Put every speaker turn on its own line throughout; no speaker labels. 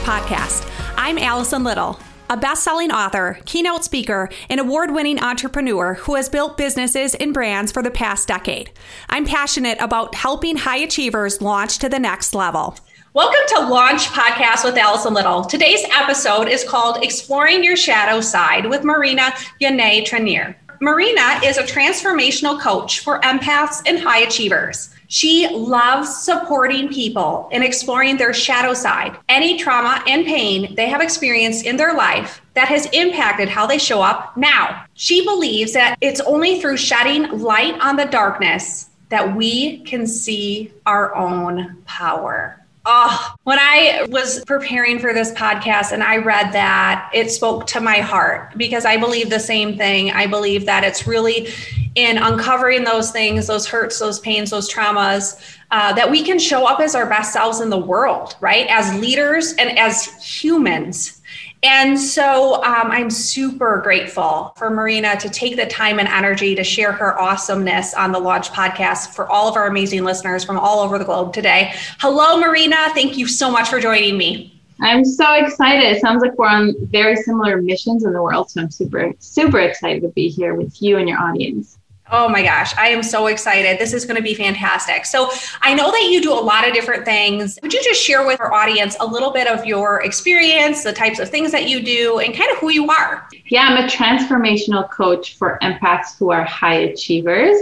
podcast. I'm Allison Little, a best-selling author, keynote speaker, and award-winning entrepreneur who has built businesses and brands for the past decade. I'm passionate about helping high achievers launch to the next level.
Welcome to Launch Podcast with Allison Little. Today's episode is called Exploring Your Shadow Side with Marina Yanay Trenier. Marina is a transformational coach for empaths and high achievers. She loves supporting people and exploring their shadow side, any trauma and pain they have experienced in their life that has impacted how they show up now. She believes that it's only through shedding light on the darkness that we can see our own power. When I was preparing for this podcast and I read that, it spoke to my heart because I believe the same thing. I believe that it's really in uncovering those things, those hurts, those pains, those traumas, that we can show up as our best selves in the world, right? As leaders and as humans. And so I'm super grateful for Marina to take the time and energy to share her awesomeness on the Launch Podcast for all of our amazing listeners from all over the globe today. Hello, Marina. Thank you so much for joining me.
I'm so excited. It sounds like we're on very similar missions in the world. So I'm super, super excited to be here with you and your audience.
Oh my gosh, I am so excited. This is going to be fantastic. So I know that you do a lot of different things. Would you just share with our audience a little bit of your experience, the types of things that you do, and kind of who you are?
Yeah, I'm a transformational coach for empaths who are high achievers.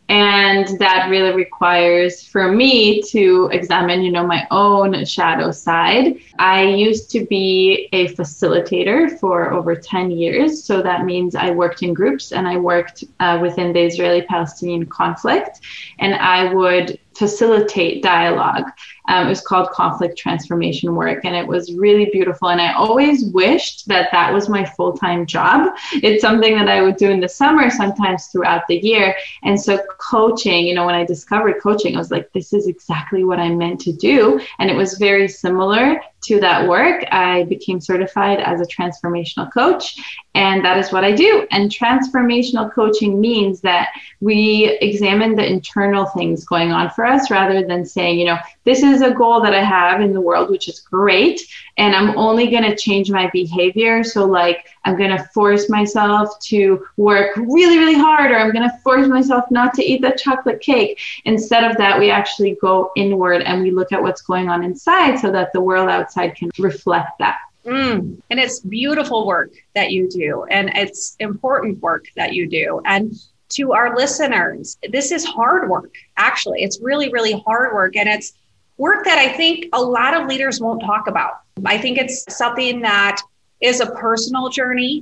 And that really requires for me to examine, my own shadow side. I used to be a facilitator for over 10 years. So that means I worked in groups and I worked within the Israeli-Palestinian conflict, and I would facilitate dialogue. It was called conflict transformation work, and it was really beautiful. And I always wished that that was my full-time job. It's something that I would do in the summer, sometimes throughout the year. And so coaching, when I discovered coaching, I was like, this is exactly what I'm meant to do. And it was very similar to that work. I became certified as a transformational coach, and that is what I do. And transformational coaching means that we examine the internal things going on for us rather than saying, this is a goal that I have in the world, which is great, and I'm only going to change my behavior. So I'm going to force myself to work really, really hard, or I'm going to force myself not to eat that chocolate cake. Instead of that, we actually go inward and we look at what's going on inside so that the world outside can reflect that.
And it's beautiful work that you do, and it's important work that you do. And to our listeners, this is hard work. Actually, it's really, really hard work. And it's work that I think a lot of leaders won't talk about. I think it's something that is a personal journey,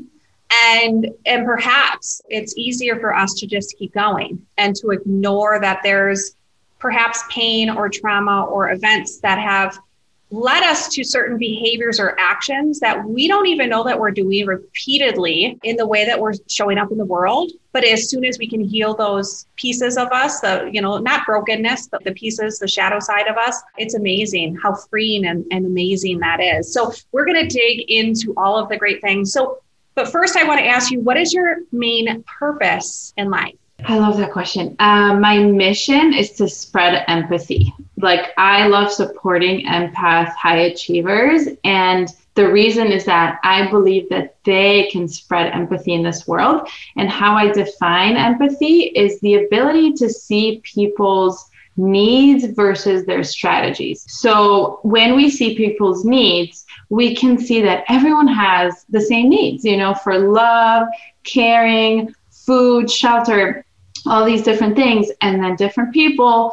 and perhaps it's easier for us to just keep going and to ignore that there's perhaps pain or trauma or events that have led us to certain behaviors or actions that we don't even know that we're doing repeatedly in the way that we're showing up in the world. But as soon as we can heal those pieces of us, not brokenness, but the pieces, the shadow side of us, it's amazing how freeing and amazing that is. So we're going to dig into all of the great things. But first I want to ask you, what is your main purpose in life?
I love that question. My mission is to spread empathy. I love supporting empath high achievers. And the reason is that I believe that they can spread empathy in this world. And how I define empathy is the ability to see people's needs versus their strategies. So when we see people's needs, we can see that everyone has the same needs, for love, caring, food, shelter, all these different things. And then different people,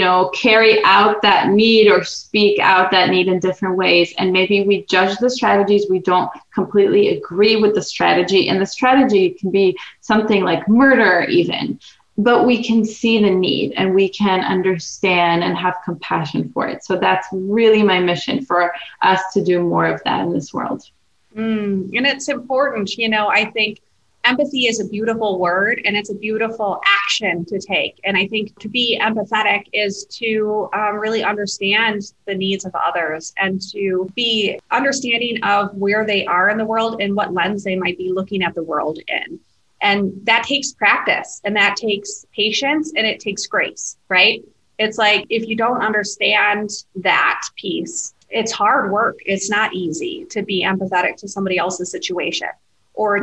carry out that need or speak out that need in different ways. And maybe we judge the strategies. We don't completely agree with the strategy. And the strategy can be something like murder even. But we can see the need and we can understand and have compassion for it. So that's really my mission, for us to do more of that in this world.
And it's important. I think empathy is a beautiful word and it's a beautiful action to take. And I think to be empathetic is to really understand the needs of others and to be understanding of where they are in the world and what lens they might be looking at the world in. And that takes practice and that takes patience and it takes grace, right? It's like if you don't understand that piece, it's hard work. It's not easy to be empathetic to somebody else's situation or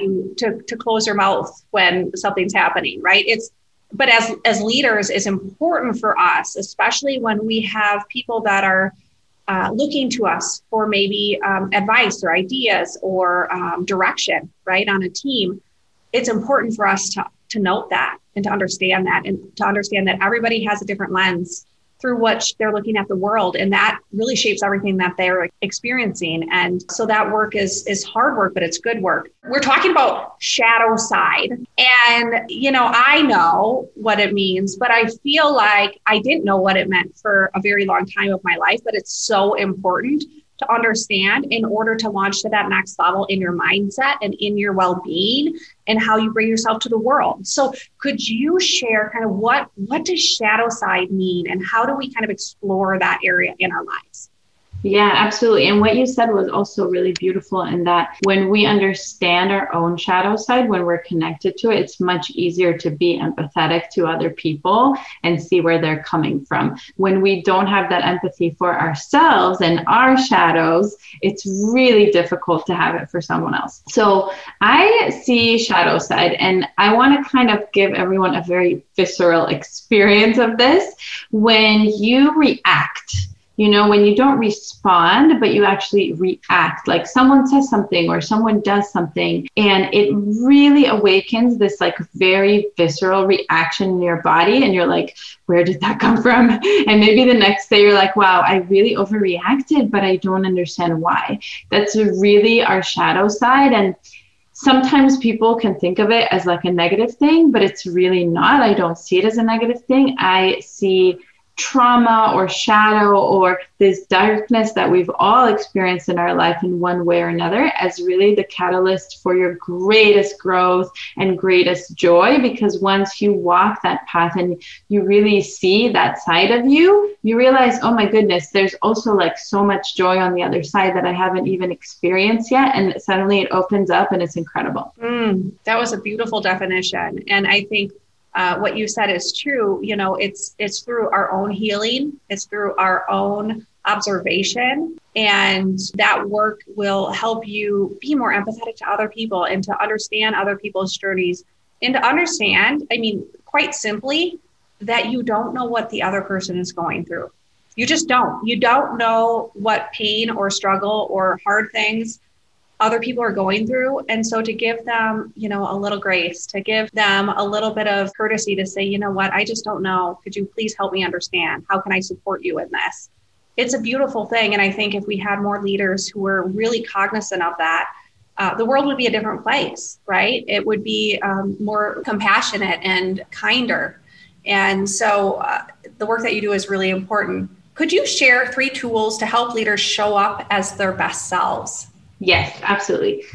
to close your mouth when something's happening, right? But as leaders, it's important for us, especially when we have people that are looking to us for maybe advice or ideas or direction, right, on a team. It's important for us to note that and to understand that, and to understand that everybody has a different lens through which they're looking at the world. And that really shapes everything that they're experiencing. And so that work is hard work, but it's good work. We're talking about shadow side. And, I know what it means, but I feel like I didn't know what it meant for a very long time of my life, but it's so important to understand in order to launch to that next level in your mindset and in your well-being and how you bring yourself to the world. So could you share kind of what does shadow side mean and how do we kind of explore that area in our lives?
Yeah, absolutely. And what you said was also really beautiful in that when we understand our own shadow side, when we're connected to it, it's much easier to be empathetic to other people and see where they're coming from. When we don't have that empathy for ourselves and our shadows, it's really difficult to have it for someone else. So I see shadow side, and I want to kind of give everyone a very visceral experience of this. When you react, when you don't respond, but you actually react, like someone says something or someone does something, and it really awakens this like very visceral reaction in your body. And you're like, where did that come from? And maybe the next day you're like, wow, I really overreacted, but I don't understand why. That's really our shadow side. And sometimes people can think of it as like a negative thing, but it's really not. I don't see it as a negative thing. I see trauma or shadow or this darkness that we've all experienced in our life in one way or another as really the catalyst for your greatest growth and greatest joy. Because once you walk that path and you really see that side of you, you realize, oh my goodness, there's also like so much joy on the other side that I haven't even experienced yet. And suddenly it opens up and it's incredible.
That was a beautiful definition. And I think what you said is true. It's through our own healing. It's through our own observation. And that work will help you be more empathetic to other people and to understand other people's journeys and to understand, quite simply, that you don't know what the other person is going through. You just don't. You don't know what pain or struggle or hard things other people are going through. And so to give them, a little grace, to give them a little bit of courtesy to say, you know what, I just don't know. Could you please help me understand? How can I support you in this? It's a beautiful thing. And I think if we had more leaders who were really cognizant of that, the world would be a different place, right? It would be more compassionate and kinder. And so the work that you do is really important. Could you share 3 tools to help leaders show up as their best selves?
Yes, absolutely.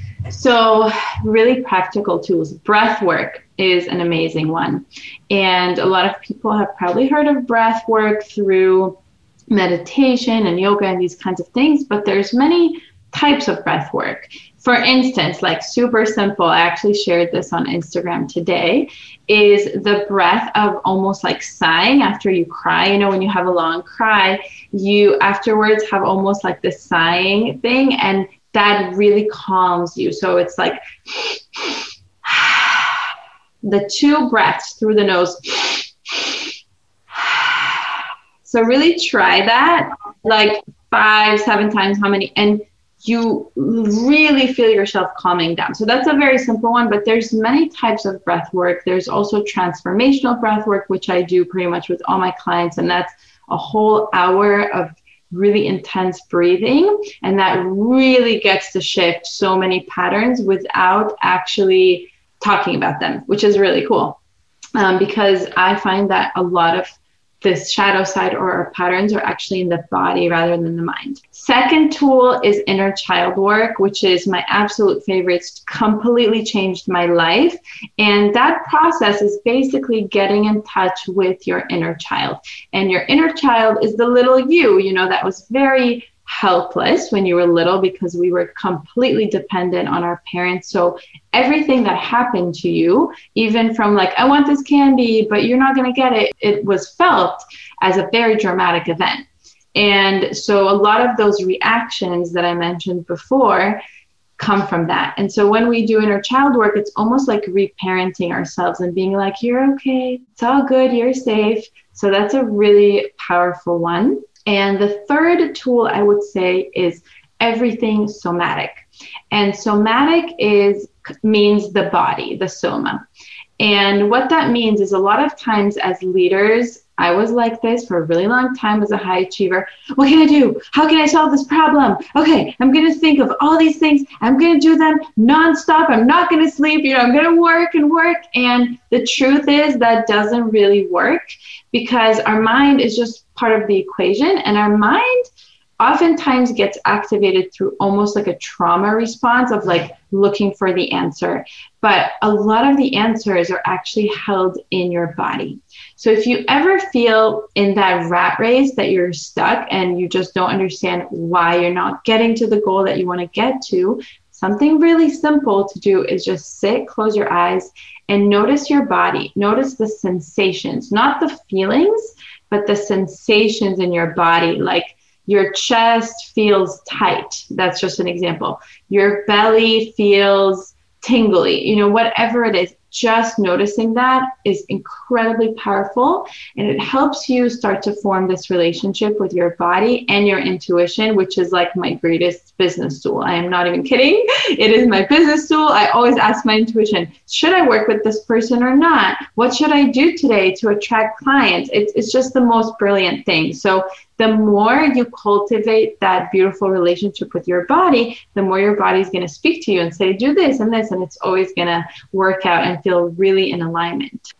So really practical tools. Breath work is an amazing one. And a lot of people have probably heard of breath work through meditation and yoga and these kinds of things, but there's many types of breath work. For instance, like super simple, I actually shared this on Instagram today, is the breath of almost like sighing after you cry. When you have a long cry, you afterwards have almost like this sighing thing, and that really calms you. So it's like the 2 breaths through the nose. So really try that like 5-7 times, how many, and you really feel yourself calming down. So that's a very simple one, but there's many types of breath work. There's also transformational breath work, which I do pretty much with all my clients. And that's a whole hour of really intense breathing. And that really gets to shift so many patterns without actually talking about them, which is really cool. Because I find that a lot of this shadow side or our patterns are actually in the body rather than the mind. Second tool is inner child work, which is my absolute favorite. It's completely changed my life. And that process is basically getting in touch with your inner child. And your inner child is the little you, that was very helpless when you were little because we were completely dependent on our parents. So everything that happened to you, even from like, I want this candy, but you're not going to get it, it was felt as a very dramatic event. And so a lot of those reactions that I mentioned before come from that. And so when we do inner child work, it's almost like reparenting ourselves and being like, you're okay, it's all good, you're safe. So that's a really powerful one. And the third tool I would say is everything somatic. And somatic means the body, the soma. And what that means is a lot of times as leaders, I was like this for a really long time as a high achiever. What can I do? How can I solve this problem? Okay, I'm going to think of all these things. I'm going to do them nonstop. I'm not going to sleep. I'm going to work and work. And the truth is that doesn't really work because our mind is just part of the equation. And our mind oftentimes gets activated through almost like a trauma response of like looking for the answer. But a lot of the answers are actually held in your body. So if you ever feel in that rat race that you're stuck and you just don't understand why you're not getting to the goal that you want to get to, something really simple to do is just sit, close your eyes, and notice your body. Notice the sensations, not the feelings, but the sensations in your body. Like your chest feels tight. That's just an example. Your belly feels tingly, whatever it is. Just noticing that is incredibly powerful, and it helps you start to form this relationship with your body and your intuition, which is like my greatest business tool. I am not even kidding. It is my business tool. I always ask my intuition, should I work with this person or not? What should I do today to attract clients? It's just the most brilliant thing. So the more you cultivate that beautiful relationship with your body, the more your body's going to speak to you and say, do this and this, and it's always going to work out and feel really in alignment.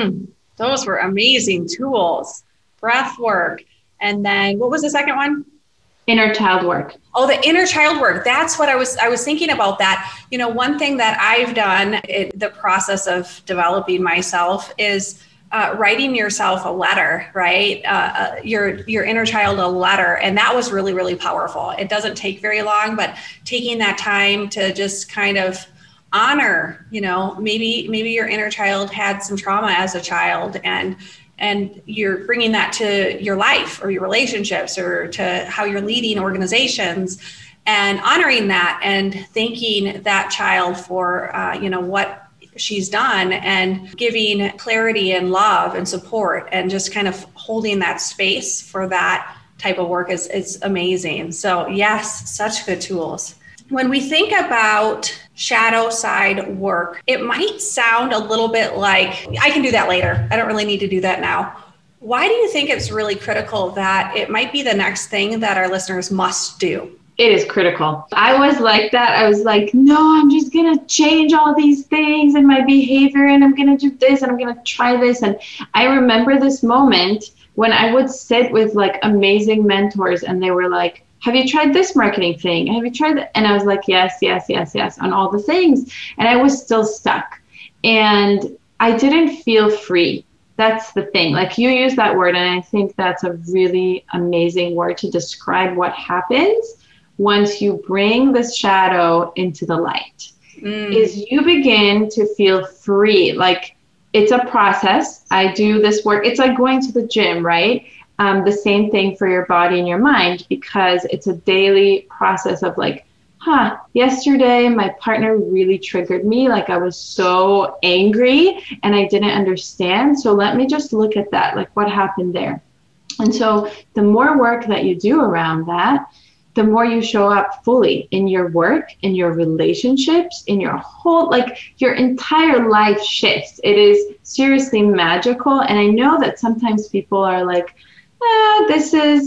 Those were amazing tools. Breath work. And then what was the second one?
Inner child work.
Oh, the inner child work. That's what I was thinking about that. One thing that I've done in the process of developing myself is writing yourself a letter, right? Your inner child a letter. And that was really, really powerful. It doesn't take very long, but taking that time to just kind of honor, maybe your inner child had some trauma as a child and you're bringing that to your life or your relationships or to how you're leading organizations and honoring that and thanking that child for, what she's done and giving clarity and love and support and just kind of holding that space for that type of work is amazing. So yes, such good tools. When we think about shadow side work, it might sound a little bit like, I can do that later. I don't really need to do that now. Why do you think it's really critical that it might be the next thing that our listeners must do?
It is critical. I was like that. I was like, no, I'm just going to change all these things in my behavior and I'm going to do this and I'm going to try this. And I remember this moment when I would sit with like amazing mentors and they were like, have you tried this marketing thing? Have you tried that? And I was like, yes, on all the things. And I was still stuck. And I didn't feel free. That's the thing. Like you use that word, and I think that's a really amazing word to describe what happens once you bring the shadow into the light. Is you begin to feel free. Like it's a process. I do this work. It's like going to the gym, right? The same thing for your body and your mind, because it's a daily process of like, yesterday my partner really triggered me. Like I was so angry and I didn't understand. So let me just look at that. Like what happened there? And so the more work that you do around that, the more you show up fully in your work, in your relationships, in your whole, like your entire life shifts. It is seriously magical. And I know that sometimes people are like, this is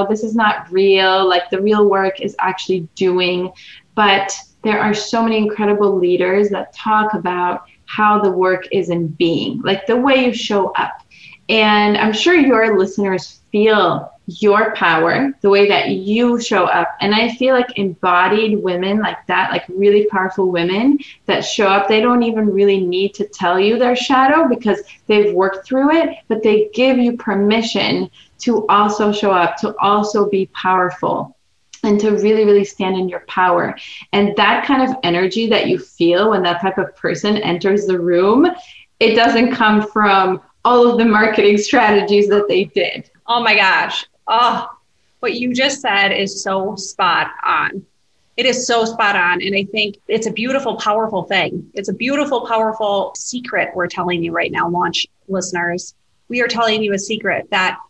not real. Like the real work is actually doing. But there are so many incredible leaders that talk about how the work is in being, like the way you show up. And I'm sure your listeners feel your power, the way that you show up. And I feel like embodied women like that, like really powerful women that show up, they don't even really need to tell you their shadow because they've worked through it, but they give you permission to also show up, to also be powerful and to really, really stand in your power. And that kind of energy that you feel when that type of person enters the room, it doesn't come from all of the marketing strategies that they did.
Oh my gosh. Oh, What you just said is so spot on. It is so spot on. And I think it's a beautiful, powerful thing. It's a beautiful, powerful secret we're telling you right now, launch listeners. We are telling you a secret that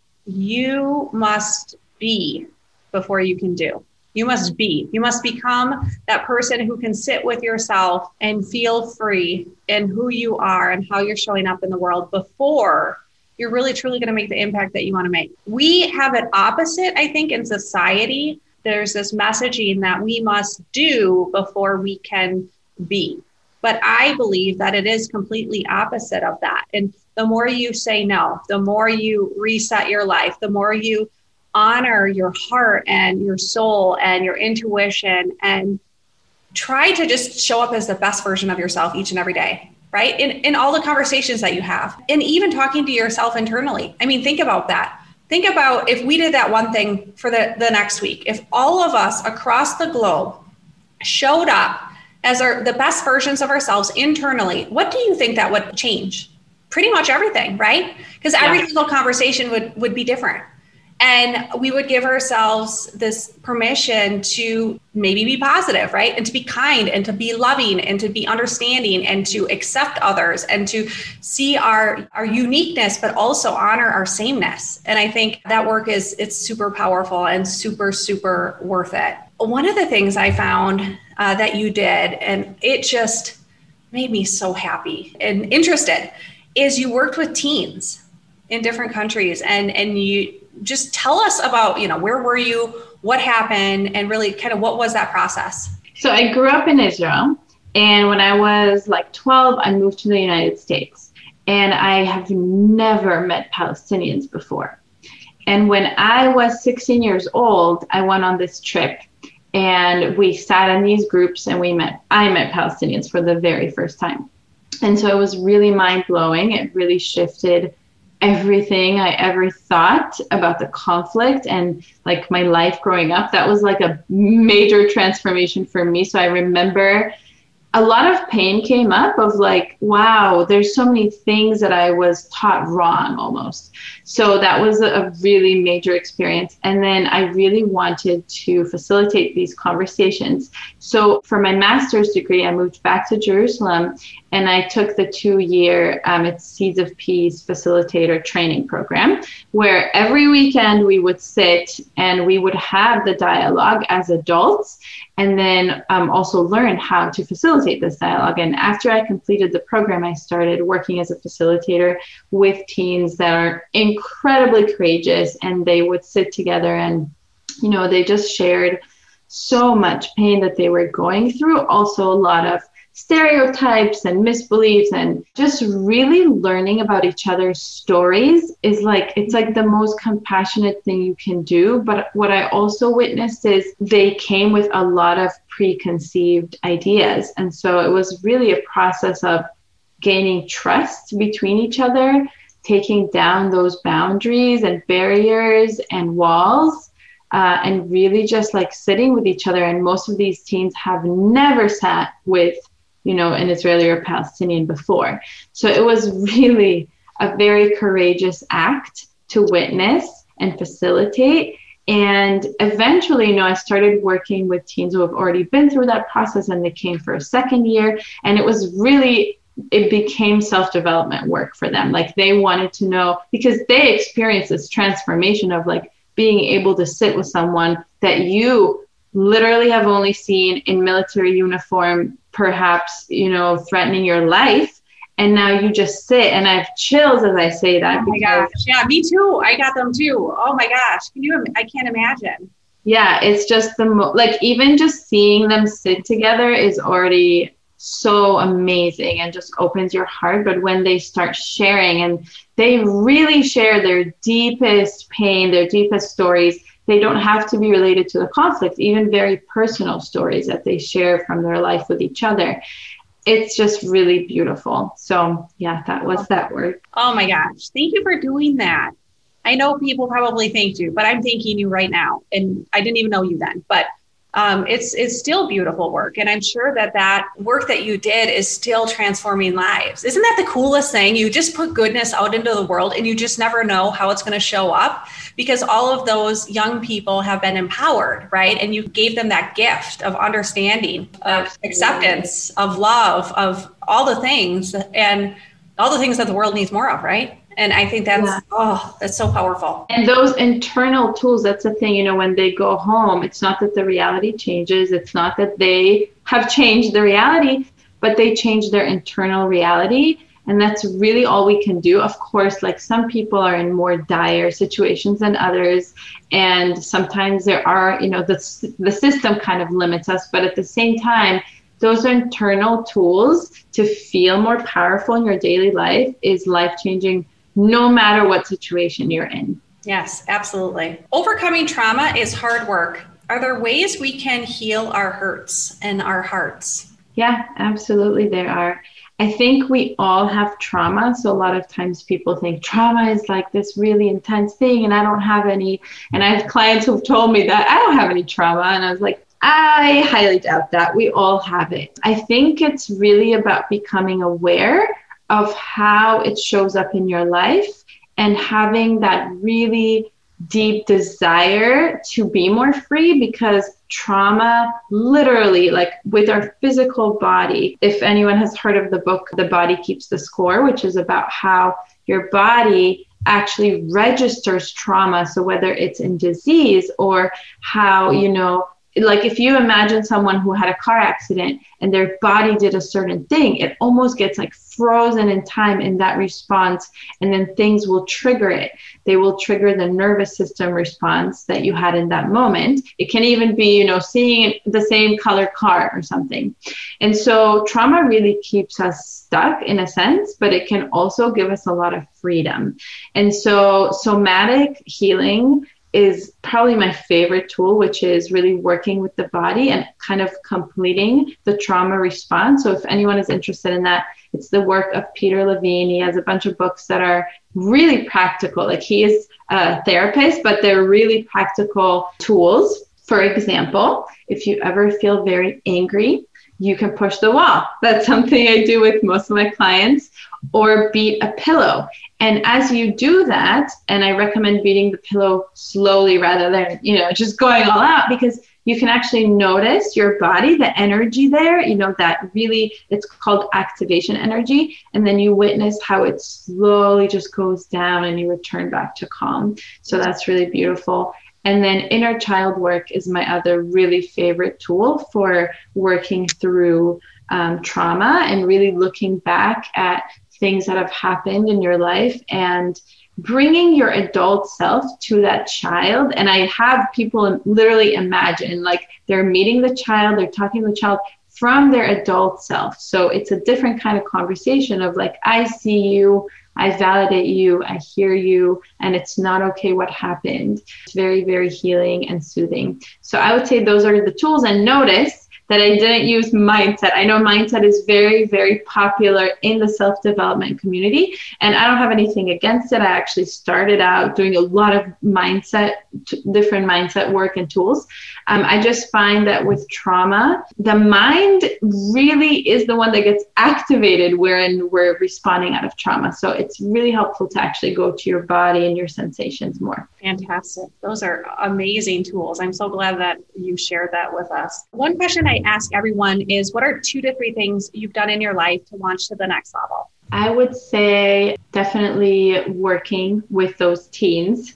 you must be before you can do. You must be. You must become that person who can sit with yourself and feel free in who you are and how you're showing up in the world before you're really, truly going to make the impact that you want to make. We have it opposite, I think, in society. There's this messaging that we must do before we can be. But I believe that it is completely opposite of that. And the more you say no, the more you reset your life, the more you honor your heart and your soul and your intuition and try to just show up as the best version of yourself each and every day, right? In all the conversations that you have, and even talking to yourself internally. I mean, think about that. Think about if we did that one thing for the next week, if all of us across the globe showed up as the best versions of ourselves internally, what do you think that would change? Pretty much everything, right? Because every single conversation would be different. And we would give ourselves this permission to maybe be positive, right? And to be kind and to be loving and to be understanding and to accept others and to see our uniqueness, but also honor our sameness. And I think that work it's super powerful and super, super worth it. One of the things I found that you did, and it just made me so happy and interested, is you worked with teens in different countries and you just tell us about, where were you, what happened, and really kind of what was that process?
So I grew up in Israel, and when I was like 12, I moved to the United States, and I have never met Palestinians before. And when I was 16 years old, I went on this trip, and we sat in these groups, and I met Palestinians for the very first time. And so it was really mind-blowing. It really shifted everything I ever thought about the conflict and like my life growing up. That was like a major transformation for me. So I remember a lot of pain came up of like, wow, there's so many things that I was taught wrong almost. So that was a really major experience. And then I really wanted to facilitate these conversations. So for my master's degree, I moved back to Jerusalem and I took the 2-year it's Seeds of Peace facilitator training program, where every weekend we would sit and we would have the dialogue as adults, and then also learn how to facilitate this dialogue. And after I completed the program, I started working as a facilitator with teens that are incredibly courageous, and they would sit together and, they just shared so much pain that they were going through. Also a lot of stereotypes and misbeliefs, and just really learning about each other's stories is like, it's like the most compassionate thing you can do. But what I also witnessed is they came with a lot of preconceived ideas. And so it was really a process of gaining trust between each other, taking down those boundaries and barriers and walls, and really just like sitting with each other. And most of these teens have never sat with an Israeli or Palestinian before. So it was really a very courageous act to witness and facilitate. And eventually, I started working with teens who have already been through that process, and they came for a second year. And it became self-development work for them. Like they wanted to know, because they experienced this transformation of like being able to sit with someone that you literally have only seen in military uniform, perhaps, threatening your life. And now you just sit, and I have chills as I say that.
Oh my gosh. Yeah, me too. I got them too. Oh my gosh. I can't imagine.
Yeah, it's just even just seeing them sit together is already so amazing and just opens your heart. But when they start sharing and they really share their deepest pain, their deepest stories, they don't have to be related to the conflict, even very personal stories that they share from their life with each other. It's just really beautiful. So yeah, that was that word.
Oh my gosh. Thank you for doing that. I know people probably thanked you, but I'm thanking you right now. And I didn't even know you then, but it's still beautiful work. And I'm sure that work that you did is still transforming lives. Isn't that the coolest thing? You just put goodness out into the world and you just never know how it's going to show up, because all of those young people have been empowered, right? And you gave them that gift of understanding, of acceptance, of love, of all the things and all the things that the world needs more of, right? And I think that's so powerful.
And those internal tools, that's the thing, when they go home, it's not that the reality changes. It's not that they have changed the reality, but they change their internal reality. And that's really all we can do. Of course, like some people are in more dire situations than others. And sometimes there are, the system kind of limits us. But at the same time, those internal tools to feel more powerful in your daily life is life-changing, no matter what situation you're in.
Yes, absolutely. Overcoming trauma is hard work. Are there ways we can heal our hurts and our hearts?
Yeah, absolutely there are. I think we all have trauma. So a lot of times people think trauma is like this really intense thing and I don't have any. And I have clients who've told me that I don't have any trauma. And I was like, I highly doubt that. We all have it. I think it's really about becoming aware of how it shows up in your life and having that really deep desire to be more free, because trauma literally, like with our physical body, if anyone has heard of the book, The Body Keeps the Score, which is about how your body actually registers trauma. So whether it's in disease or how, like if you imagine someone who had a car accident and their body did a certain thing, it almost gets like frozen in time in that response. And then things will trigger it. They will trigger the nervous system response that you had in that moment. It can even be, seeing the same color car or something. And so trauma really keeps us stuck in a sense, but it can also give us a lot of freedom. And so somatic healing is probably my favorite tool, which is really working with the body and kind of completing the trauma response. So if anyone is interested in that, it's the work of Peter Levine. He has a bunch of books that are really practical. Like he is a therapist, but they're really practical tools. For example, if you ever feel very angry, you can push the wall. That's something I do with most of my clients, or beat a pillow. And as you do that, and I recommend beating the pillow slowly rather than, just going all out, because you can actually notice your body, the energy there, that really, it's called activation energy. And then you witness how it slowly just goes down and you return back to calm. So that's really beautiful. And then inner child work is my other really favorite tool for working through trauma and really looking back at things that have happened in your life and bringing your adult self to that child. And I have people literally imagine like they're meeting the child, they're talking to the child from their adult self. So it's a different kind of conversation of like, I see you, I validate you, I hear you, and it's not okay what happened. It's very, very healing and soothing. So I would say those are the tools. And notice that I didn't use mindset. I know mindset is very, very popular in the self-development community, and I don't have anything against it. I actually started out doing a lot of different mindset work and tools. I just find that with trauma, the mind really is the one that gets activated when we're responding out of trauma. So it's really helpful to actually go to your body and your sensations more.
Fantastic. Those are amazing tools. I'm so glad that you shared that with us. One question I ask everyone is, what are 2 to 3 things you've done in your life to launch to the next level?
I would say definitely working with those teens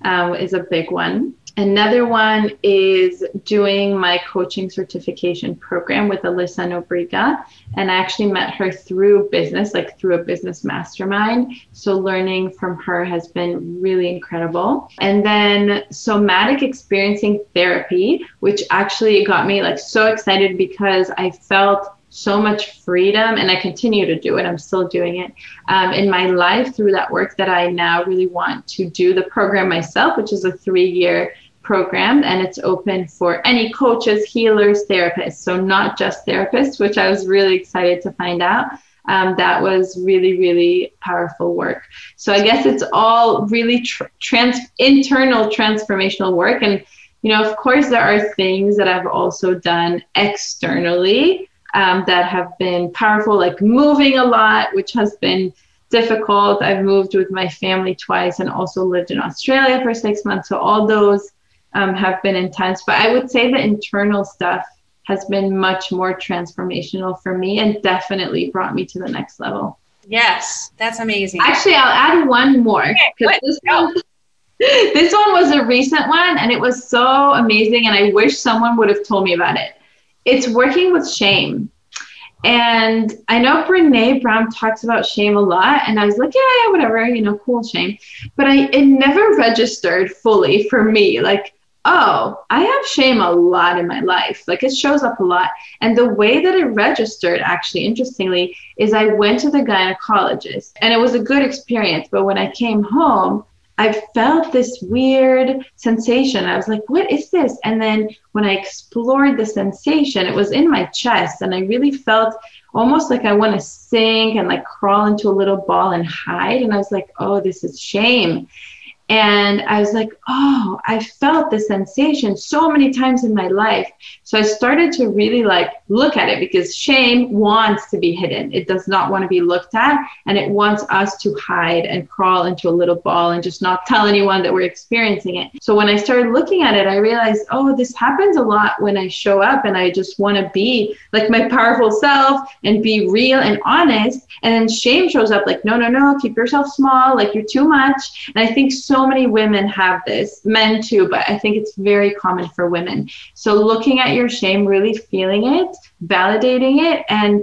is a big one. Another one is doing my coaching certification program with Alyssa Nobriga. And I actually met her through business, like through a business mastermind. So learning from her has been really incredible. And then somatic experiencing therapy, which actually got me like so excited because I felt so much freedom, and I continue to do it. I'm still doing it in my life through that work that I now really want to do the program myself, which is a 3-year program, and it's open for any coaches, healers, therapists. So not just therapists, which I was really excited to find out. That was really, really powerful work. So I guess it's all really internal transformational work. And Of course, there are things that I've also done externally that have been powerful, like moving a lot, which has been difficult. I've moved with my family twice and also lived in Australia for 6 months. So all those have been intense. But I would say the internal stuff has been much more transformational for me and definitely brought me to the next level.
Yes, that's amazing.
Actually, I'll add one more. Okay, this one was a recent one and it was so amazing. And I wish someone would have told me about it. It's working with shame. And I know Brene Brown talks about shame a lot. And I was like, yeah, whatever, cool, shame. But it never registered fully for me. Like, oh, I have shame a lot in my life. Like it shows up a lot. And the way that it registered, actually, interestingly, is I went to the gynecologist and it was a good experience. But when I came home, I felt this weird sensation. I was like, what is this? And then when I explored the sensation, it was in my chest. And I really felt almost like I want to sink and like crawl into a little ball and hide. And I was like, oh, this is shame. And I was like, oh, I felt the sensation so many times in my life. So I started to really like look at it because shame wants to be hidden. It does not want to be looked at. And it wants us to hide and crawl into a little ball and just not tell anyone that we're experiencing it. So when I started looking at it, I realized, oh, this happens a lot when I show up and I just want to be like my powerful self and be real and honest. And then shame shows up like, no, keep yourself small, like you're too much. And I think so many women have this, men too, but I think it's very common for women. So looking at your shame, really feeling it, validating it, and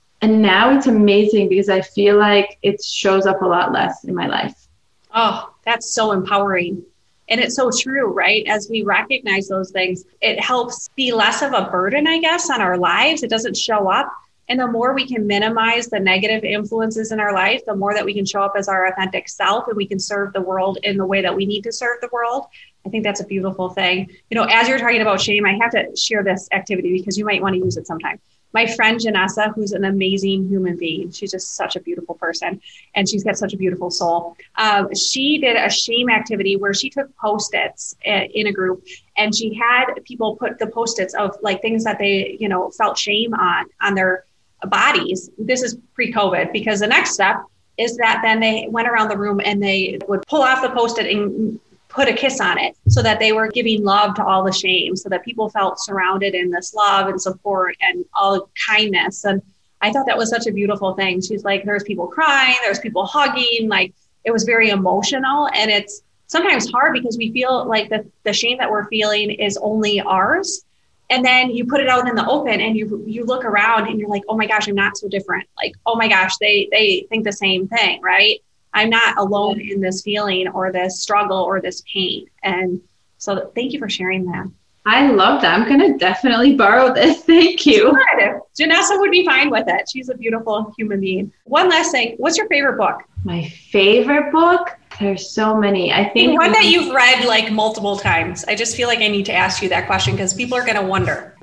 now it's amazing because I feel like it shows up a lot less in my life.
Oh, that's so empowering. And it's so true, right? As we recognize those things, it helps be less of a burden, I guess, on our lives. It doesn't show up. And the more we can minimize the negative influences in our life, the more that we can show up as our authentic self and we can serve the world in the way that we need to serve the world. I think that's a beautiful thing. As you're talking about shame, I have to share this activity because you might want to use it sometime. My friend Janessa, who's an amazing human being, she's just such a beautiful person and she's got such a beautiful soul. She did a shame activity where she took Post-its in a group and she had people put the Post-its of like things that they, felt shame on their bodies. This is pre-COVID because the next step is that then they went around the room and they would pull off the Post-it and put a kiss on it so that they were giving love to all the shame so that people felt surrounded in this love and support and all kindness. And I thought that was such a beautiful thing. She's like, there's people crying, there's people hugging, like it was very emotional. And it's sometimes hard because we feel like the shame that we're feeling is only ours. And then you put it out in the open and you look around and you're like, oh my gosh, I'm not so different. Like, oh my gosh, they think the same thing, right? I'm not alone in this feeling or this struggle or this pain. And so thank you for sharing that.
I love that. I'm going to definitely borrow this. Thank you.
Good. Janessa would be fine with it. She's a beautiful human being. One last thing. What's your favorite book?
My favorite book? There's so many. I think
one that you've read like multiple times. I just feel like I need to ask you that question because people are going to wonder.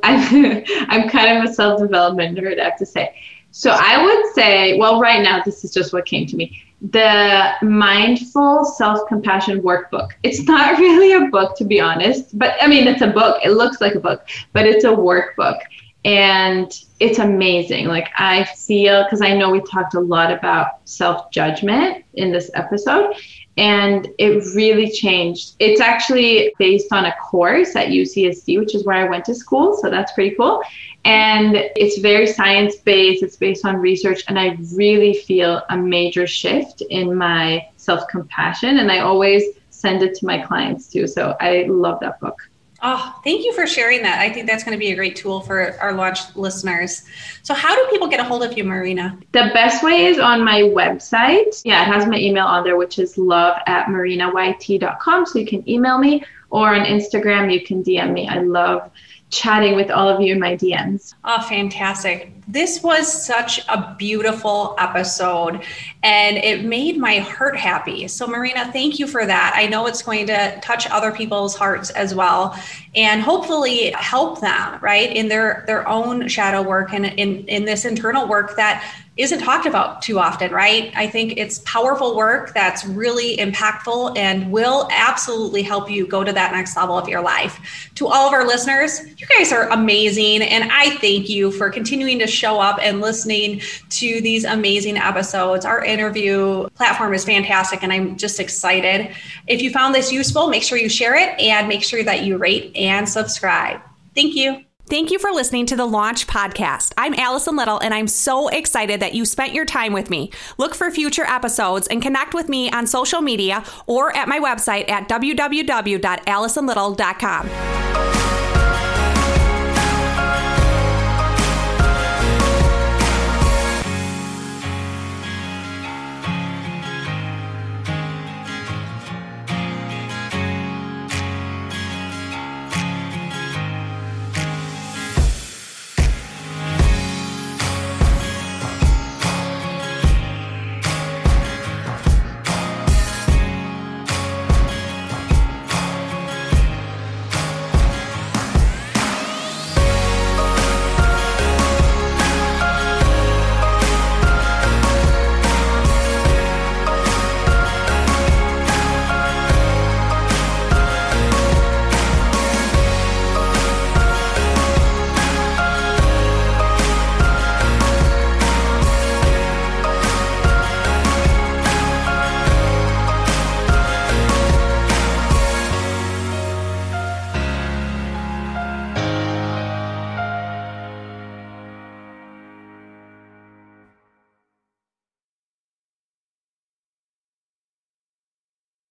I'm kind of a self-development nerd, I have to say. So I would say, well, right now, this is just what came to me. The Mindful Self-Compassion Workbook. It's not really a book, to be honest, but I mean, it's a book. It looks like a book, but it's a workbook. And it's amazing. Like I feel, because I know we talked a lot about self-judgment in this episode, and it really changed. It's actually based on a course at UCSD, which is where I went to school. So that's pretty cool. And it's very science-based. It's based on research. And I really feel a major shift in my self-compassion. And I always send it to my clients too. So I love that book.
Oh, thank you for sharing that. I think that's going to be a great tool for our launch listeners. So how do people get a hold of you, Marina?
The best way is on my website. Yeah, it has my email on there, which is love@marinayt.com. So you can email me, or on Instagram, you can DM me. I love chatting with all of you in my DMs.
Oh, fantastic. This was such a beautiful episode. and it made my heart happy. So Marina, thank you for that. I know it's going to touch other people's hearts as well, and hopefully help them, right, in their own shadow work and in this internal work that isn't talked about too often, right? I think it's powerful work that's really impactful and will absolutely help you go to that next level of your life. To all of our listeners, you guys are amazing. And I thank you for continuing to show up and listening to these amazing episodes. Our interview platform is fantastic, and I'm just excited. If you found this useful, make sure you share it and make sure that you rate and subscribe. Thank you.
Thank you for listening to the Launch Podcast. I'm Allison Little, and I'm so excited that you spent your time with me. Look for future episodes and connect with me on social media or at my website at www.allisonlittle.com.